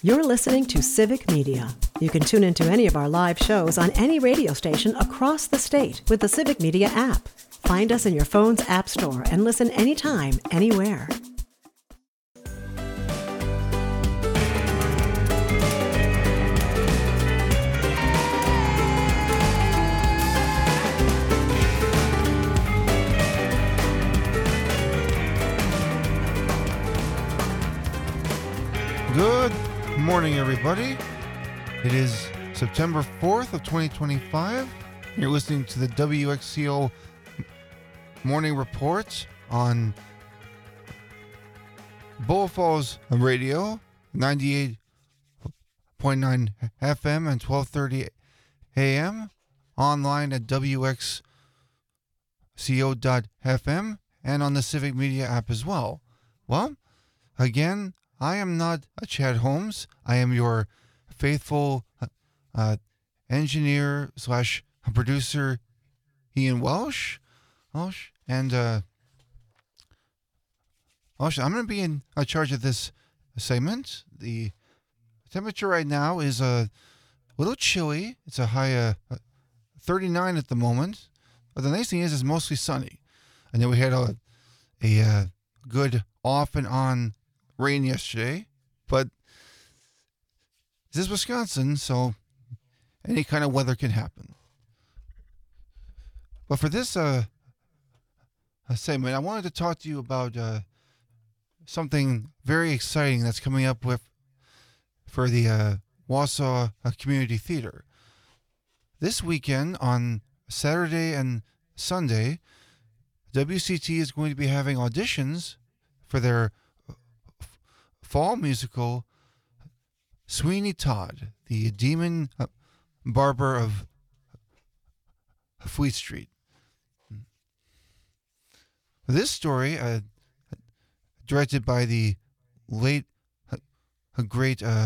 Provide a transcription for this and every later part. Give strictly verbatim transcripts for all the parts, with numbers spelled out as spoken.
You're listening to Civic Media. You can tune into any of our live shows on any radio station across the state with the Civic Media app. Find us in your phone's app store and listen anytime, anywhere. Good morning, everybody. It is September fourth of twenty twenty-five. You're listening to the W X C O Morning Report on Bull Falls Radio, ninety-eight point nine F M and twelve thirty A M, online at W X C O dot F M, and on the Civic Media app as well. Well, again, I am not a Chad Holmes. I am your faithful uh, engineer slash producer, Ian Welsh. Welsh. And uh, Welsh, I'm going to be in uh, charge of this segment. The temperature right now is a little chilly. It's a high uh, thirty-nine at the moment. But the nice thing is it's mostly sunny. I know we had a, a uh, good off and on rain yesterday, but this is Wisconsin, so any kind of weather can happen. But for this uh, segment, I wanted to talk to you about uh, something very exciting that's coming up with for the uh, Wausau uh, Community Theater. This weekend, on Saturday and Sunday, W C T is going to be having auditions for their fall musical Sweeney Todd, the demon barber of Fleet Street. This story, uh, directed by the late uh, great uh,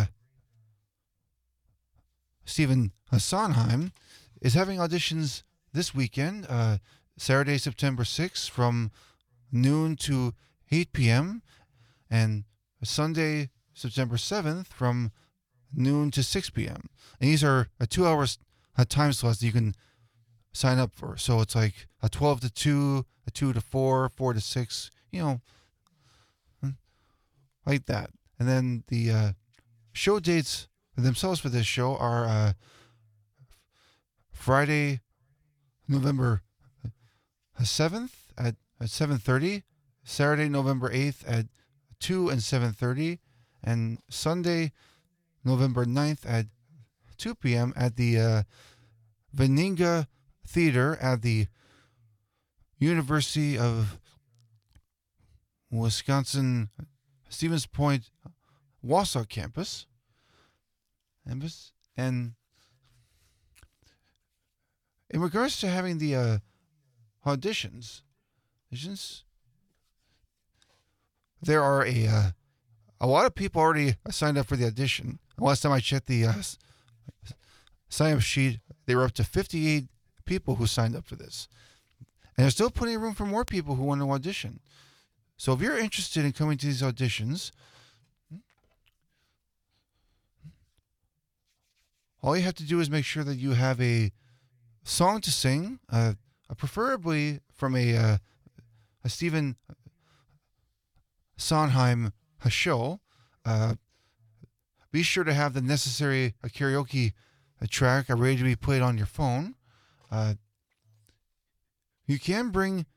Stephen Sondheim, is having auditions this weekend, uh, Saturday, September sixth, from noon to eight p.m., and Sunday, September seventh, from noon to six p.m. And these are a two hour uh, time slots that you can sign up for. So it's like a twelve to two, a two to four, four to six, you know, like that. And then the uh, show dates themselves for this show are uh, Friday, November seventh at, at seven thirty, Saturday, November eighth at two and seven thirty, and Sunday, November ninth at two p.m. at the uh, Veninga Theater at the University of Wisconsin Stevens Point Wausau campus. And in regards to having the uh, auditions, auditions, there are a uh, a lot of people already signed up for the audition. Last time I checked the uh, sign-up sheet, they were up to fifty-eight people who signed up for this. And there's still plenty of room for more people who want to audition. So if you're interested in coming to these auditions, all you have to do is make sure that you have a song to sing, uh, preferably from a, uh, a Stephen Sondheim show. Uh, be sure to have the necessary uh, karaoke uh, track uh, ready to be played on your phone. Uh, you can bring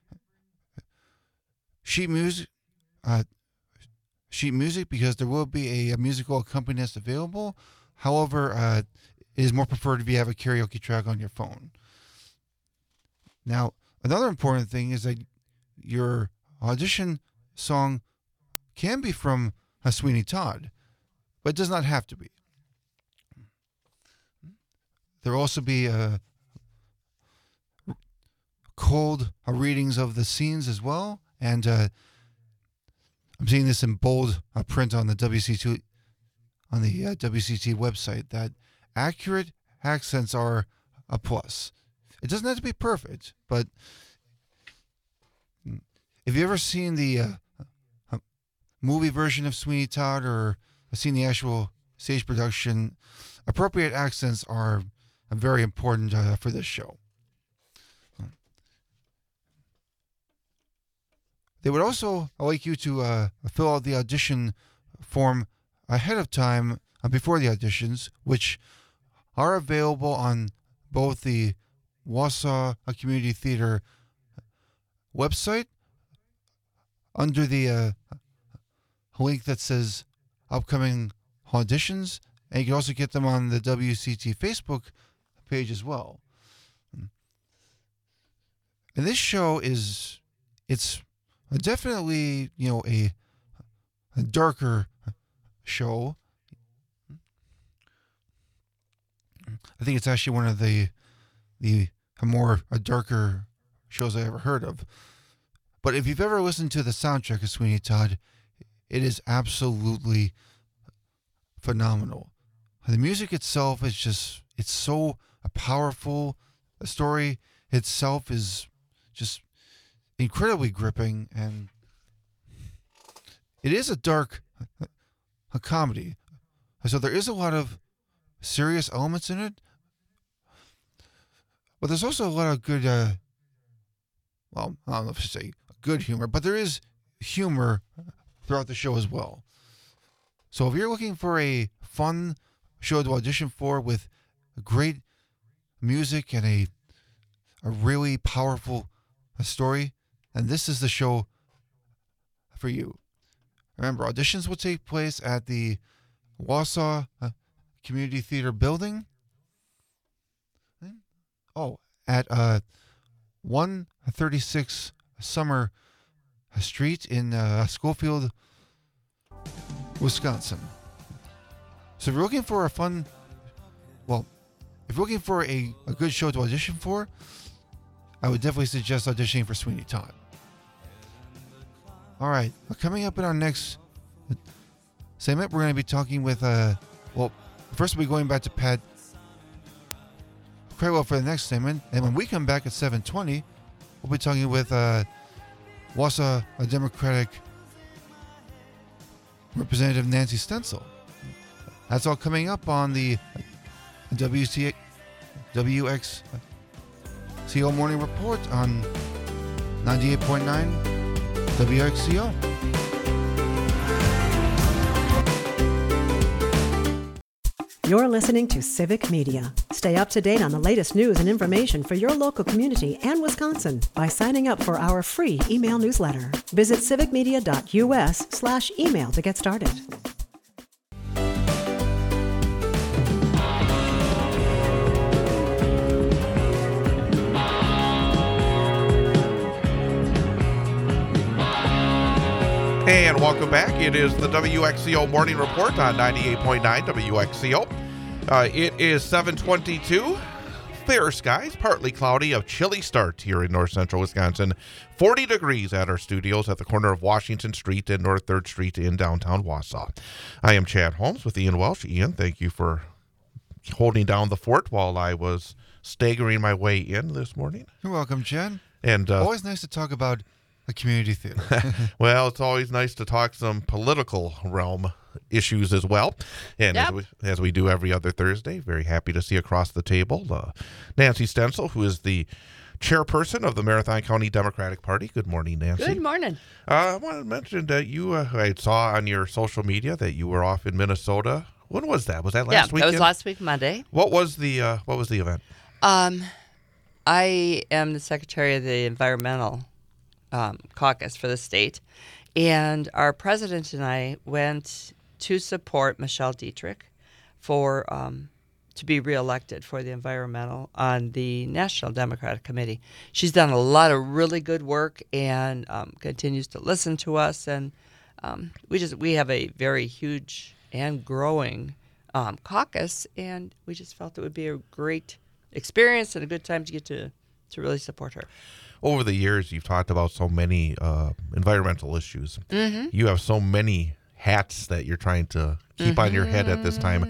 sheet music, uh, sheet music because there will be a, a musical accompanist available. However, uh, it is more preferred if you have a karaoke track on your phone. Now, another important thing is that your audition song can be from a Sweeney Todd, but it does not have to be. There will also be uh, cold uh, readings of the scenes as well, and uh, I'm seeing this in bold uh, print on the W C T on the uh, W C T website that accurate accents are a plus. It doesn't have to be perfect, but if you ever seen the uh, movie version of Sweeney Todd or seen the actual stage production. Appropriate accents are very important uh, for this show. They would also like you to uh, fill out the audition form ahead of time uh, before the auditions, which are available on both the Wausau Community Theater website under the uh, link that says upcoming auditions, and you can also get them on the W C T Facebook page as well. And this show is, it's definitely, you know, a, a darker show. I think it's actually one of the the more a darker shows I ever heard of. But if you've ever listened to the soundtrack of Sweeney Todd, it is absolutely phenomenal. The music itself is just, it's so powerful. The story itself is just incredibly gripping, and it is a dark a comedy. So there is a lot of serious elements in it, but there's also a lot of good, uh, well, I don't know if I should say good humor, but there is humor throughout the show as well. So if you're looking for a fun show to audition for with great music and a a really powerful story, and this is the show for you. Remember, auditions will take place at the Wausau uh, Community Theater building. Oh, at uh, one thirty-six Summer Street in uh, Schofield, Wisconsin. So if you're looking for a fun, well, if you're looking for a, a good show to audition for, I would definitely suggest auditioning for Sweeney Todd. All right, well, coming up in our next segment, we're going to be talking with, uh, well, first we'll be going back to Pat Craywell for the next segment, and when we come back at seven twenty, we'll be talking with uh, Wausau Democratic Representative Nancy Stencil. That's all coming up on the W C W X C O Morning Report on ninety-eight point nine W X C O. You're listening to Civic Media. Stay up to date on the latest news and information for your local community and Wisconsin by signing up for our free email newsletter. Visit civicmedia.us slash email to get started. And welcome back. It is the W X C O Morning Report on ninety-eight point nine W X C O. Uh, it is seven twenty-two. Fair skies, partly cloudy, a chilly start here in north central Wisconsin. forty degrees at our studios at the corner of Washington Street and North third Street in downtown Wausau. I am Chad Holmes with Ian Welsh. Ian, thank you for holding down the fort while I was staggering my way in this morning. You're welcome, Chad. And uh, always nice to talk about a community theater. Well, it's always nice to talk some political realm issues as well. And yep. as, we, as we do every other Thursday, very happy to see across the table uh, Nancy Stencil, who is the chairperson of the Marathon County Democratic Party. Good morning, Nancy. Good morning. Uh, I wanted to mention that you, uh, I saw on your social media that you were off in Minnesota. When was that? Was that last yeah, weekend? Yeah, that was last week, Monday. What was the uh, What was the event? Um, I am the secretary of the environmental um, caucus for the state, and our president and I went to support Michelle Dietrich for um, to be reelected for the environmental on the National Democratic Committee. She's done a lot of really good work and um, continues to listen to us, and um, we just we have a very huge and growing um, caucus, and we just felt it would be a great experience and a good time to get to, to really support her. Over the years, you've talked about so many uh, environmental issues. Mm-hmm. You have so many hats that you're trying to keep mm-hmm. on your head at this time. Yeah,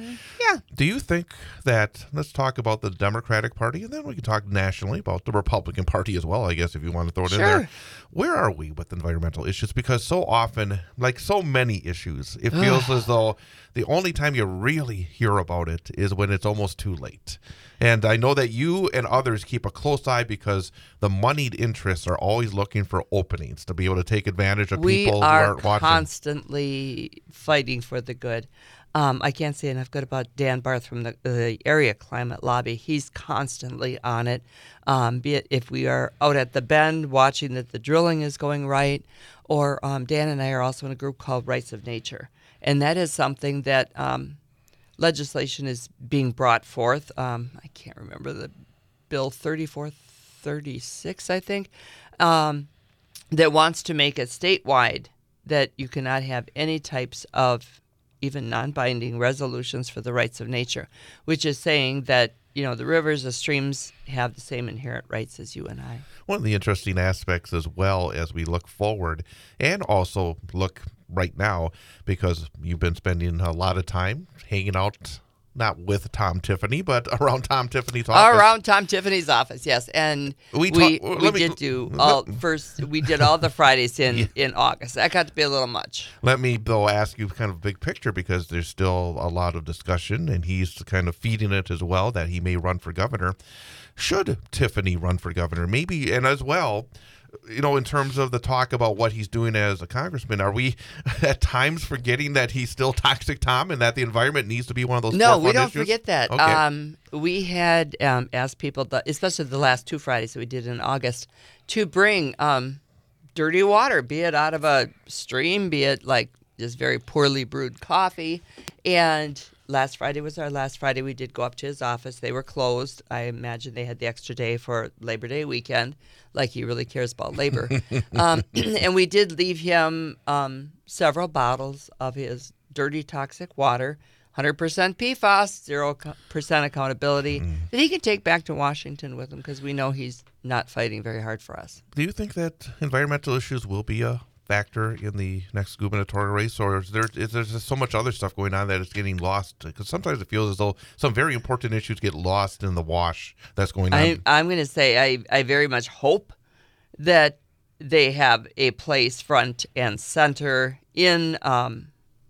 Yeah. Do you think that, let's talk about the Democratic Party, and then we can talk nationally about the Republican Party as well, I guess, if you want to throw it Sure. in there. Where are we with environmental issues? Because so often, like so many issues, it feels as though the only time you really hear about it is when it's almost too late. And I know that you and others keep a close eye because the moneyed interests are always looking for openings to be able to take advantage of We people who are aren't watching. constantly fighting for the good. Um, I can't say enough good about Dan Barth from the, the area climate lobby. He's constantly on it. Um, be it if we are out at the Bend watching that the drilling is going right, or um, Dan and I are also in a group called Rights of Nature. And that is something that um, legislation is being brought forth. Um, I can't remember the bill, thirty-four thirty-six, I think, um, that wants to make it statewide that you cannot have any types of even non-binding resolutions for the rights of nature, which is saying that, you know, the rivers, the streams have the same inherent rights as you and I. One of the interesting aspects as well as we look forward and also look right now, because you've been spending a lot of time hanging out, not with Tom Tiffany, but around Tom Tiffany's office. Around Tom Tiffany's office, yes. And We we, talk- we let me- did do all, first, we did all the Fridays in, Yeah. in August. That got to be a little much. Let me, though, ask you kind of big picture, because there's still a lot of discussion, and he's kind of feeding it as well, that he may run for governor. Should Tiffany run for governor? Maybe, and as well, you know, in terms of the talk about what he's doing as a congressman, are we at times forgetting that he's still Toxic Tom and that the environment needs to be one of those No, we forefront don't issues? forget that. Okay. Um, we had um, asked people, to, especially the last two Fridays that we did in August, to bring um, dirty water, be it out of a stream, be it like just very poorly brewed coffee. And last Friday was our last Friday. We did go up to his office. They were closed. I imagine they had the extra day for Labor Day weekend, like he really cares about labor. um, and we did leave him um, several bottles of his dirty, toxic water, one hundred percent P FAS, zero percent accountability, Mm. that he can take back to Washington with him, because we know he's not fighting very hard for us. Do you think that environmental issues will be a factor in the next gubernatorial race, or is there is there just so much other stuff going on that it's getting lost? Because sometimes it feels as though some very important issues get lost in the wash that's going on. I, I'm going to say I, I very much hope that they have a place front and center in um,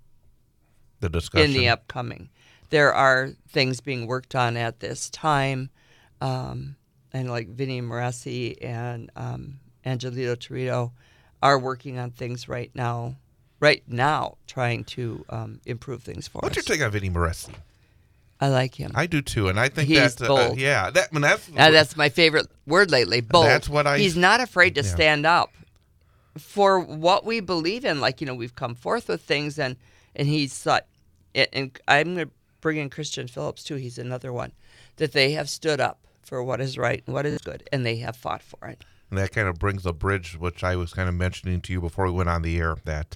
the discussion. in the upcoming. There are things being worked on at this time, um, and like Vinnie Moresi and um, Angelito Torito are working on things right now, right now, trying to um, improve things for What's your us. take on Vinnie Moresi? I like him. I do too, and I think He's that uh, bold. yeah, that I mean, that's Uh, that's my favorite word lately. Bold. That's what I- He's not afraid to Yeah. stand up for what we believe in. Like, you know, we've come forth with things, and and he's thought, and I'm going to bring in Christian Phillips too. He's another one that they have stood up for what is right and what is good, and they have fought for it. And that kind of brings a bridge, which I was kind of mentioning to you before we went on the air, that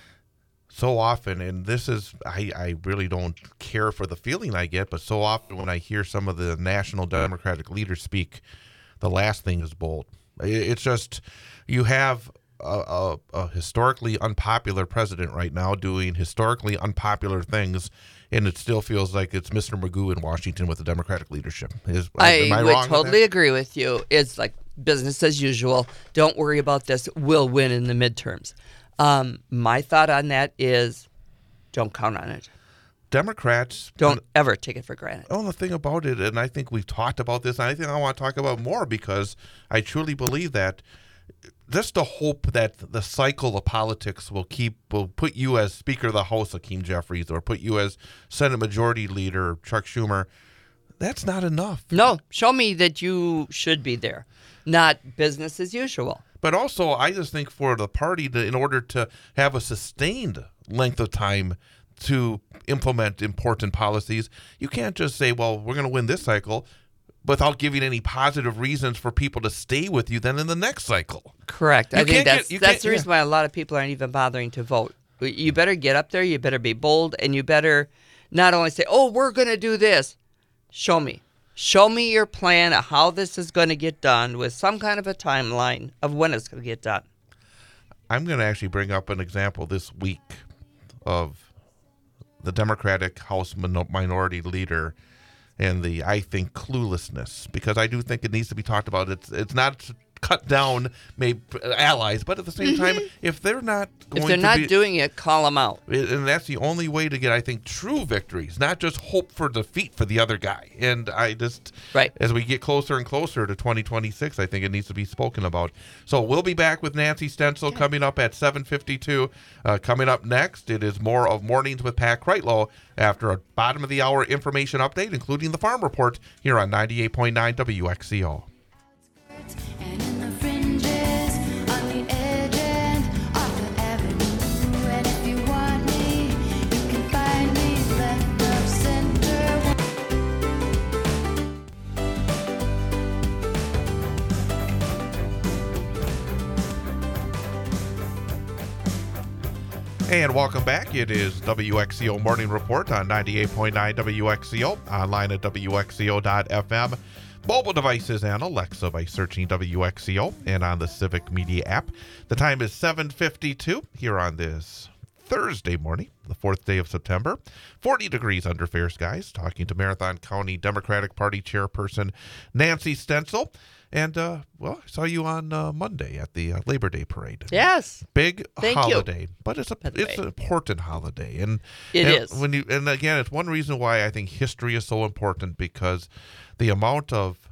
so often, and this is, I, I really don't care for the feeling I get, but so often when I hear some of the national Democratic leaders speak, the last thing is bold. It- It's just, you have a, a, a historically unpopular president right now doing historically unpopular things, and it still feels like it's Mister Magoo in Washington with the Democratic leadership. Is, I, am I would wrong with totally that? agree with you. It's like business as usual. Don't worry about this. We'll win in the midterms. Um, my thought on that is don't count on it. Democrats Don't ever take it for granted. Oh, the thing about it, and I think we've talked about this, and I think I want to talk about more, because I truly believe that just the hope that the cycle of politics will keep, will put you as Speaker of the House, Hakeem Jeffries, or put you as Senate Majority Leader, Chuck Schumer, that's not enough. No, show me that you should be there, not business as usual. But also, I just think for the party, to, in order to have a sustained length of time to implement important policies, you can't just say, well, we're going to win this cycle, without giving any positive reasons for people to stay with you then in the next cycle. Correct. You I think can't that's get- you that's can't- the reason why a lot of people aren't even bothering to vote. You better get up there. You better be bold, and you better not only say, "Oh, we're going to do this." Show me. Show me your plan of how this is going to get done with some kind of a timeline of when it's going to get done. I'm going to actually bring up an example this week of the Democratic House min- Minority Leader and the, I think, cluelessness, because I do think it needs to be talked about. It's it's not cut down maybe allies, but at the same time, if they're not going If they're to not be, doing it, call them out. and that's the only way to get, I think, true victories, not just hope for defeat for the other guy. And I just, Right. as we get closer and closer to twenty twenty-six, I think it needs to be spoken about. So we'll be back with Nancy Stencil coming up at seven fifty-two. Uh, coming up next, it is more of Mornings with Pat Kreitlow after a bottom of the hour information update, including the Farm Report here on ninety-eight point nine W X C O. And in the fringes, on the edge and off the avenue. And if you want me, you can find me left of center. And welcome back. It is W X C O Morning Report on ninety-eight point nine W X C O, online at W X C O dot F M. Mobile devices and Alexa by searching W X C O, and on the Civic Media app. The time is seven fifty-two here on this Thursday morning, the fourth day of September. forty degrees under fair skies. Talking to Marathon County Democratic Party Chairperson Nancy Stencil. And, uh, well, I saw you on uh, Monday at the uh, Labor Day Parade. Yes. Big Thank you. holiday, but it's a By the it's way. an important holiday, and It and is. When you and again, it's one reason why I think history is so important, because the amount of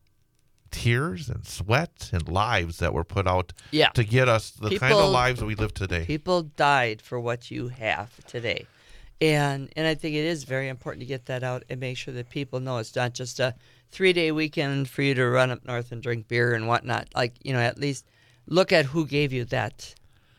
tears and sweat and lives that were put out Yeah. to get us the kind People- of lives that we live today. People died for what you have today. And and I think it is very important to get that out and make sure that people know it's not just a three-day weekend for you to run up north and drink beer and whatnot. Like, you know, at least look at who gave you that.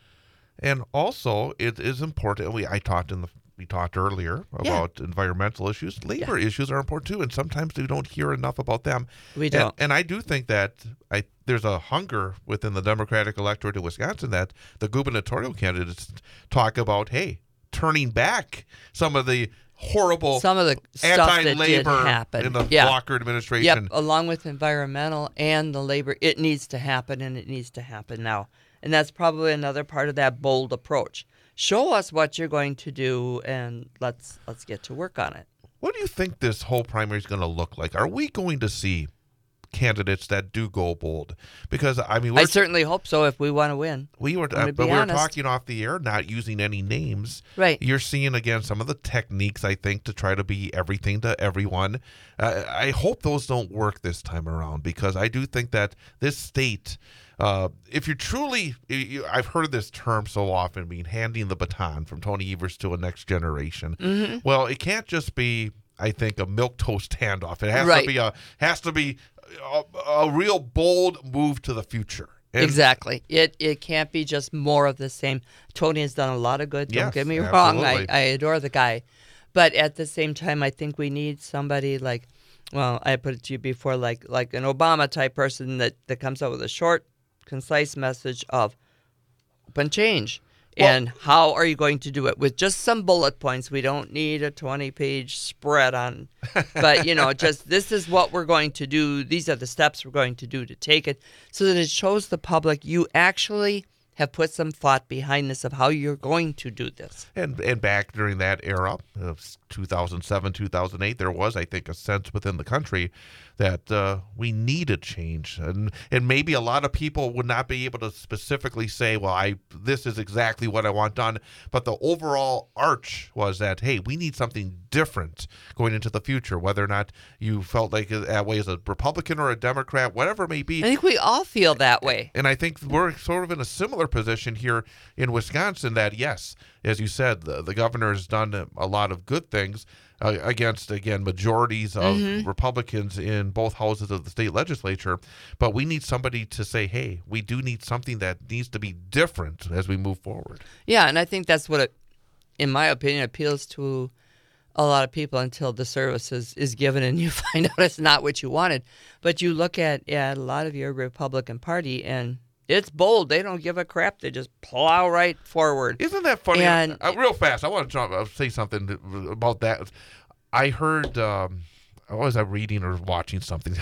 And also, it is important. We I talked in the we talked earlier Yeah. about environmental issues. Labor issues are important too, and sometimes we don't hear enough about them. We And- don't. And, I do think that I there's a hunger within the Democratic electorate in Wisconsin that the gubernatorial candidates talk about. Hey, turning back some of the horrible Some of the stuff that did anti-labor happen. in the Yeah. Walker administration. Yep, along with environmental and the labor, it needs to happen, and it needs to happen now. And that's probably another part of that bold approach. Show us what you're going to do, and let's let's get to work on it. What do you think this whole primary is going to look like? Are we going to see candidates that do go bold? Because I mean, we're I certainly hope so if we want to win. We were, I'm gonna uh, but be we were honest. talking off the air, not using any names. Right. You're seeing again some of the techniques, I think, to try to be everything to everyone. Uh, I hope those don't work this time around, because I do think that this state, uh, if you're truly, you, I've heard this term so often, being handing the baton from Tony Evers to a next generation. Mm-hmm. Well, it can't just be, I think, a milquetoast handoff. It has Right. to be a has to be a, a real bold move to the future. And- Exactly. It it can't be just more of the same. Tony has done a lot of good. Don't Yes, get me wrong. I, absolutely. I adore the guy. But at the same time, I think we need somebody like, well, I put it to you before, like like an Obama type person that, that comes out with a short, concise message of open change. Well- and how are you going to do it? With just some bullet points. We don't need a twenty-page spread on, but, you know, just this is what we're going to do. These are the steps we're going to do to take it, so that it shows the public you actually have put some thought behind this of how you're going to do this. And and back during that era of two thousand seven, two thousand eight, there was, I think, a sense within the country that uh, we needed change. And and maybe a lot of people would not be able to specifically say, well, I this is exactly what I want done. But the overall arch was that, hey, we need something different going into the future, whether or not you felt like that way as a Republican or a Democrat, whatever it may be. I think we all feel that way. And I think we're sort of in a similar position here in Wisconsin that, yes, as you said, the, the governor has done a lot of good things uh, against, again, majorities of Mm-hmm. Republicans in both houses of the state legislature. But we need somebody to say, hey, we do need something that needs to be different as we move forward. Yeah, and I think that's what, it, in my opinion, appeals to a lot of people until the service is, is given and you find out it's not what you wanted. But you look at, at a lot of your Republican Party, and it's bold. They don't give a crap. They just plow right forward. Isn't that funny? And- uh, real fast, I want to jump, uh, say something about that. I heard um, was I reading or watching something?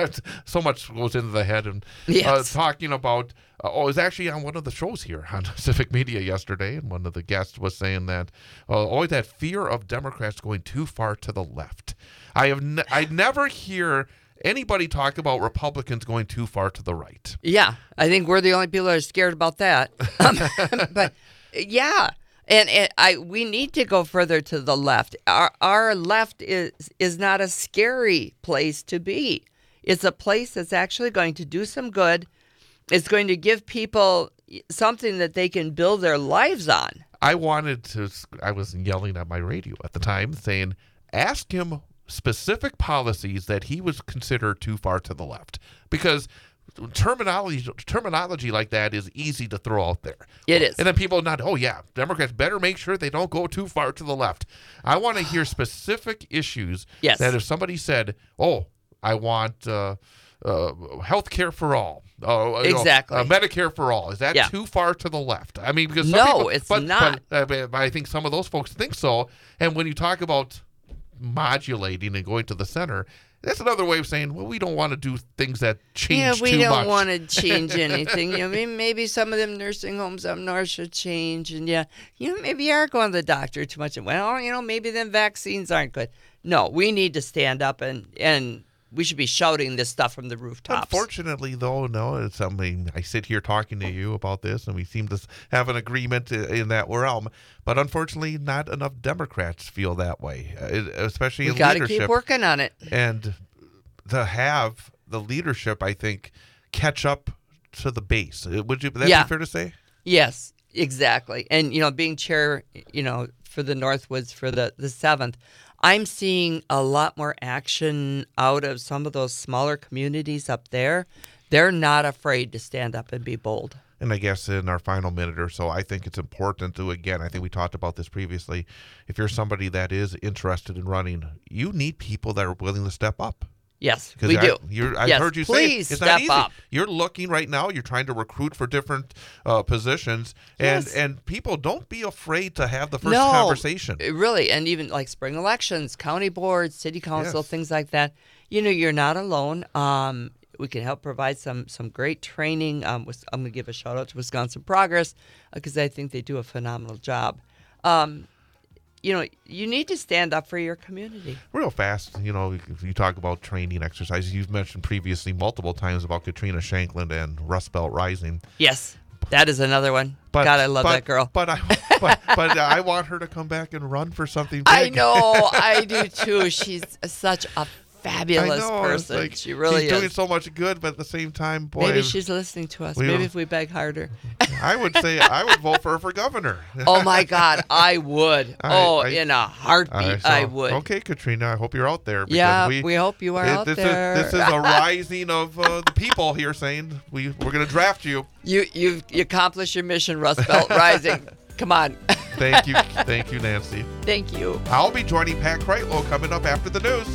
So much goes into the head. And Yes. uh, talking about, uh, oh, it was actually on one of the shows here on Civic Media yesterday, and one of the guests was saying that uh, always that fear of Democrats going too far to the left. I have ne- I never hear anybody talk about Republicans going too far to the right. Yeah, I think we're the only people that are scared about that. Um, but yeah, and, and I we need to go further to the left. Our our left is is not a scary place to be. It's a place that's actually going to do some good. It's going to give people something that they can build their lives on. I wanted to, I was yelling at my radio at the time saying, ask him specific policies that he would consider too far to the left. Because terminology terminology like that is easy to throw out there. It is. And then people not, oh yeah, Democrats better make sure they don't go too far to the left. I want to hear specific issues Yes. that if somebody said, oh, I want uh, uh, health care for all. Uh, you know, Exactly. uh, Medicare for all. Is that Yeah. too far to the left? I mean, because some No, people, it's but, not. But, uh, but I think some of those folks think so. And when you talk about modulating and going to the center, that's another way of saying, well, we don't want to do things that change Yeah, we too don't much. want to change anything. You know, maybe, maybe some of them nursing homes up north should change, and yeah, you know, maybe you are going to the doctor too much. Well, you know, maybe then vaccines aren't good. No, we need to stand up and and we should be shouting this stuff from the rooftops. Unfortunately, though, no, it's something I sit here talking to you about this, and we seem to have an agreement in that realm. But unfortunately, not enough Democrats feel that way, especially We in got to leadership. keep working on it. And to have the leadership, I think, catch up to the base. Would you? Would that Yeah. be fair to say? Yes, exactly. And, you know, being chair, you know, for the Northwoods for the, the seventh, I'm seeing a lot more action out of some of those smaller communities up there. They're not afraid to stand up and be bold. And I guess in our final minute or so, I think it's important to, again, I think we talked about this previously. If you're somebody that is interested in running, you need people that are willing to step up. Yes, 'Cause we I, do. You're, I've Yes, heard you please say it. It's step not easy. up. You're looking right now. You're trying to recruit for different uh, positions, and Yes. and people don't be afraid to have the first no, conversation. uh, really, and even like spring elections, county boards, city council, Yes. things like that. You know, you're not alone. Um, we can help provide some some great training. Um, with, I'm going to give a shout out to Wisconsin Progress because I think they do a phenomenal job. Um, you know, you need to stand up for your community. Real fast, you know, if you talk about training exercises, you've mentioned previously multiple times about Katrina Shanklin and Rust Belt Rising. Yes, that is another one. But, God, I love but, that girl. But I, but, but I want her to come back and run for something big. I know, I do too. She's such a fabulous I know, it's person. like, she really she's is. doing so much good, but at the same time, boy, Maybe she's listening to us. we Maybe don't- if we beg harder. I would say I would vote for her for governor. Oh my God, I would. I- oh, I- in a heartbeat, so- I would. Okay, Katrina, I hope you're out there. because Yeah, we, we hope you are it- out this there. Is, this is a rising of uh, the people here saying we we're going to draft you. You you you accomplished your mission, Rust Belt Rising. Come on. Thank you, thank you, Nancy. Thank you. I'll be joining Pat Kreitlow coming up after the news.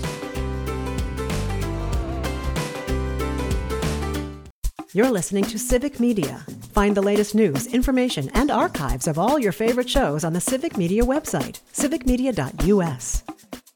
You're listening to Civic Media. Find the latest news, information, and archives of all your favorite shows on the Civic Media website, civic media dot u s.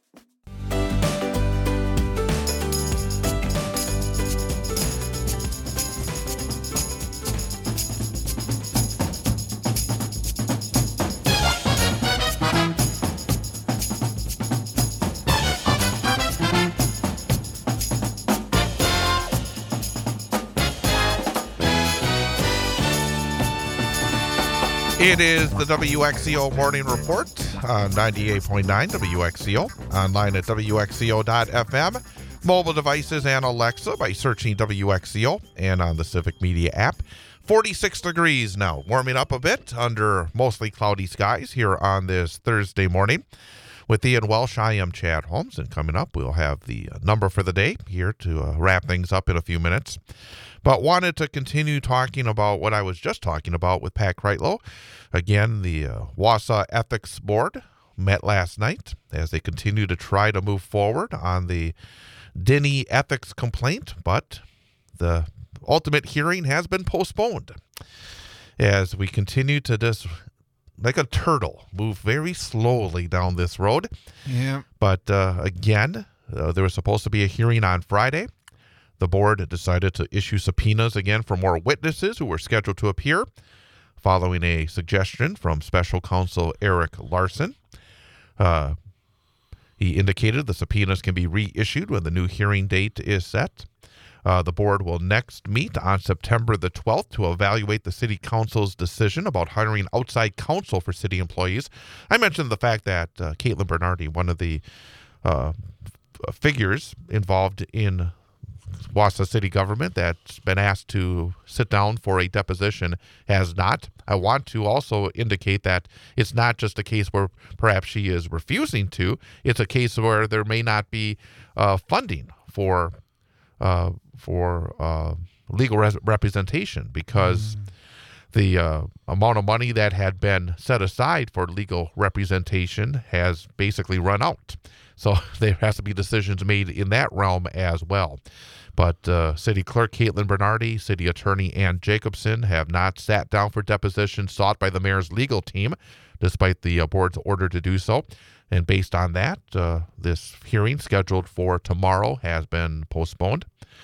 It is the W X C O Morning Report on ninety-eight point nine W X C O, online at W X C O dot F M, mobile devices and Alexa by searching W X C O, and on the Civic Media app. forty-six degrees now, warming up a bit under mostly cloudy skies here on this Thursday morning. With Ian Welsh, I am Chad Holmes, and coming up we'll have the number for the day here to uh, wrap things up in a few minutes. But wanted to continue talking about what I was just talking about with Pat Kreitlow. Again, the uh, Wausau Ethics Board met last night as they continue to try to move forward on the Denny ethics complaint, but the ultimate hearing has been postponed as we continue to just, like a turtle, move very slowly down this road. Yeah. But uh, again, Uh, there was supposed to be a hearing on Friday. The board decided to issue subpoenas again for more witnesses who were scheduled to appear, following a suggestion from special counsel Eric Larson. Uh, he indicated the subpoenas can be reissued when the new hearing date is set. Uh, the board will next meet on September the twelfth to evaluate the city council's decision about hiring outside counsel for city employees. I mentioned the fact that uh, Caitlin Bernardi, one of the uh, f- figures involved in Wausau city government that's been asked to sit down for a deposition, has not. I want to also indicate that it's not just a case where perhaps she is refusing to. It's a case where there may not be uh, funding for uh, for uh, legal res- representation because mm. the uh, amount of money that had been set aside for legal representation has basically run out. So there has to be decisions made in that realm as well. But uh, City Clerk Caitlin Bernardi, City Attorney Ann Jacobson have not sat down for depositions sought by the mayor's legal team, despite the uh, board's order to do so. And based on that, uh, this hearing scheduled for tomorrow has been postponed.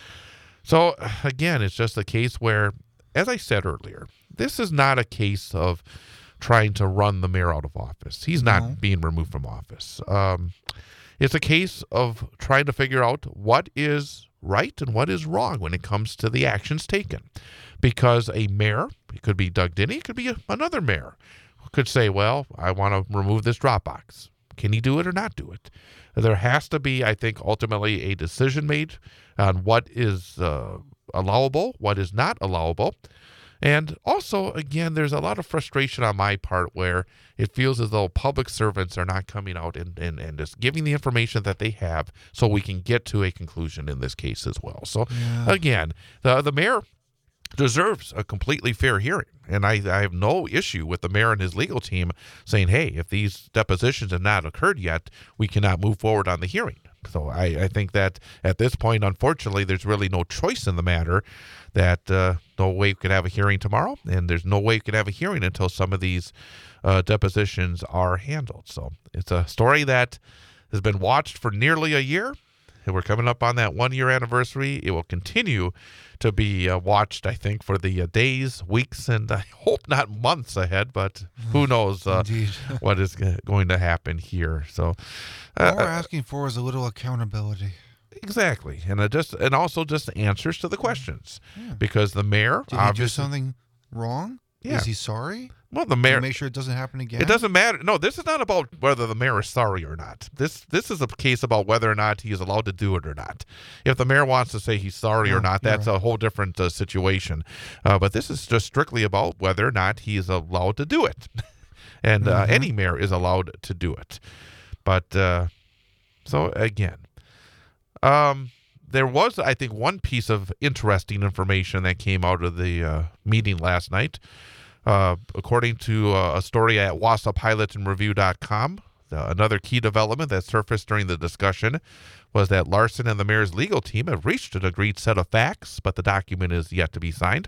So again, it's just a case where, as I said earlier, this is not a case of trying to run the mayor out of office. He's not no. being removed from office. Um, it's a case of trying to figure out what is right and what is wrong when it comes to the actions taken. Because a mayor, it could be Doug Denny, it could be a, another mayor, could say, well, I want to remove this drop box. Can he do it or not do it? There has to be, I think, ultimately a decision made on what is uh, allowable, what is not allowable. And also, again, there's a lot of frustration on my part where it feels as though public servants are not coming out and, and, and just giving the information that they have so we can get to a conclusion in this case as well. So, yeah. again, the, the mayor deserves a completely fair hearing. And I, I have no issue with the mayor and his legal team saying, hey, if these depositions have not occurred yet, we cannot move forward on the hearing. So I, I think that at this point, unfortunately, there's really no choice in the matter that uh, no way we could have a hearing tomorrow, and there's no way we could have a hearing until some of these uh, depositions are handled. So it's a story that has been watched for nearly a year, and we're coming up on that one-year anniversary. It will continue to be uh, watched, I think, for the uh, days, weeks, and I hope not months ahead, but who knows uh, what is g- going to happen here. So uh, all we're asking for is a little accountability. Exactly, and uh, just and also just answers to the questions, yeah. because the mayor did he do something wrong? Yeah. Is he sorry? Well, the mayor make sure it doesn't happen again. It doesn't matter. No, this is not about whether the mayor is sorry or not. This this is a case about whether or not he is allowed to do it or not. If the mayor wants to say he's sorry yeah, or not, that's right. a whole different uh, situation. Uh, but this is just strictly about whether or not he is allowed to do it, and uh, mm-hmm. any mayor is allowed to do it. But uh, so again. Um, there was, I think, one piece of interesting information that came out of the uh, meeting last night. Uh, according to uh, a story at Wausau Pilot and Review dot com, uh, another key development that surfaced during the discussion was that Larson and the mayor's legal team have reached an agreed set of facts, but the document is yet to be signed.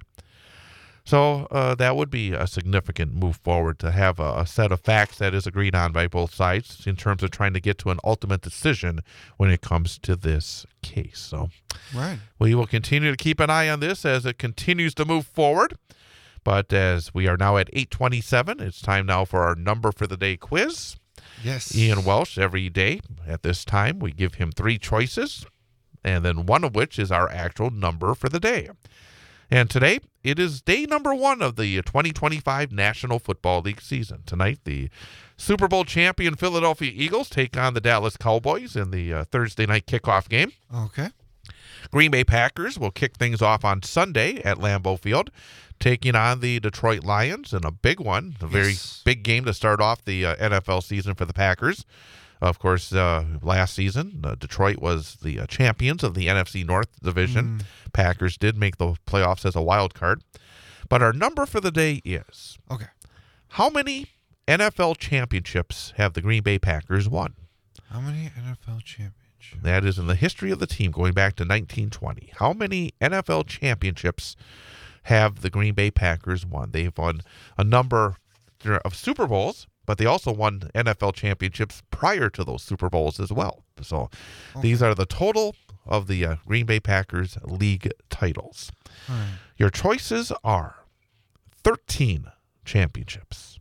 So uh, that would be a significant move forward to have a, a set of facts that is agreed on by both sides in terms of trying to get to an ultimate decision when it comes to this case. So right. we will continue to keep an eye on this as it continues to move forward. But as we are now at eight twenty-seven, it's time now for our number for the day quiz. Yes. Ian Welsh, every day at this time, we give him three choices, and then one of which is our actual number for the day. And today, it is day number one of the twenty twenty-five National Football League season. Tonight, the Super Bowl champion Philadelphia Eagles take on the Dallas Cowboys in the uh, Thursday night kickoff game. Okay. Green Bay Packers will kick things off on Sunday at Lambeau Field, taking on the Detroit Lions in a big one, a very yes. big game to start off the uh, N F L season for the Packers. Of course, uh, last season, uh, Detroit was the uh, champions of the N F C North Division. Mm. Packers did make the playoffs as a wild card. But our number for the day is, okay, how many N F L championships have the Green Bay Packers won? How many N F L championships? That is in the history of the team going back to nineteen twenty. How many N F L championships have the Green Bay Packers won? They've won a number of Super Bowls, but they also won N F L championships prior to those Super Bowls as well. So these are the total of the uh, Green Bay Packers league titles. All right. Your choices are thirteen championships,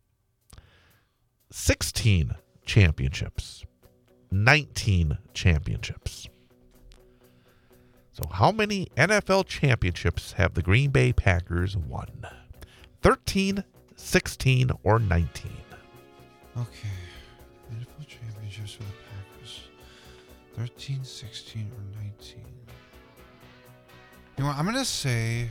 sixteen championships, nineteen championships. So how many N F L championships have the Green Bay Packers won? thirteen, sixteen, or nineteen? Okay. N F L championships for the Packers. thirteen, sixteen, or nineteen. You know what? I'm going to say...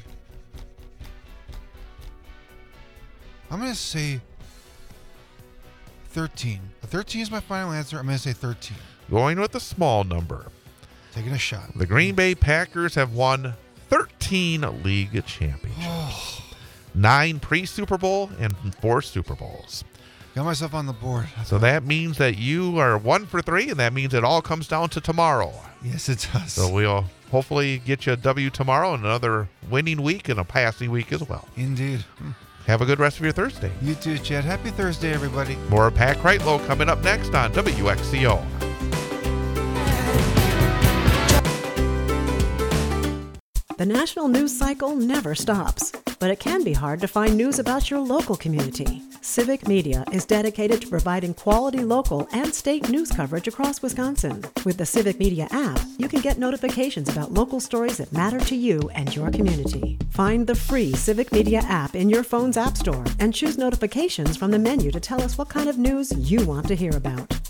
I'm going to say thirteen. thirteen is my final answer. I'm going to say thirteen. Going with a small number. Taking a shot. The Green Bay Packers have won thirteen league championships. Nine pre-Super Bowl and four Super Bowls. Got myself on the board. So that means that you are one for three, and that means it all comes down to tomorrow. Yes, it does. So we'll hopefully get you a W tomorrow and another winning week and a passing week as well. Indeed. Have a good rest of your Thursday. You too, Chad. Happy Thursday, everybody. More Pat Kreitlow coming up next on W X C O. The national news cycle never stops, but it can be hard to find news about your local community. Civic Media is dedicated to providing quality local and state news coverage across Wisconsin. With the Civic Media app, you can get notifications about local stories that matter to you and your community. Find the free Civic Media app in your phone's app store and choose notifications from the menu to tell us what kind of news you want to hear about.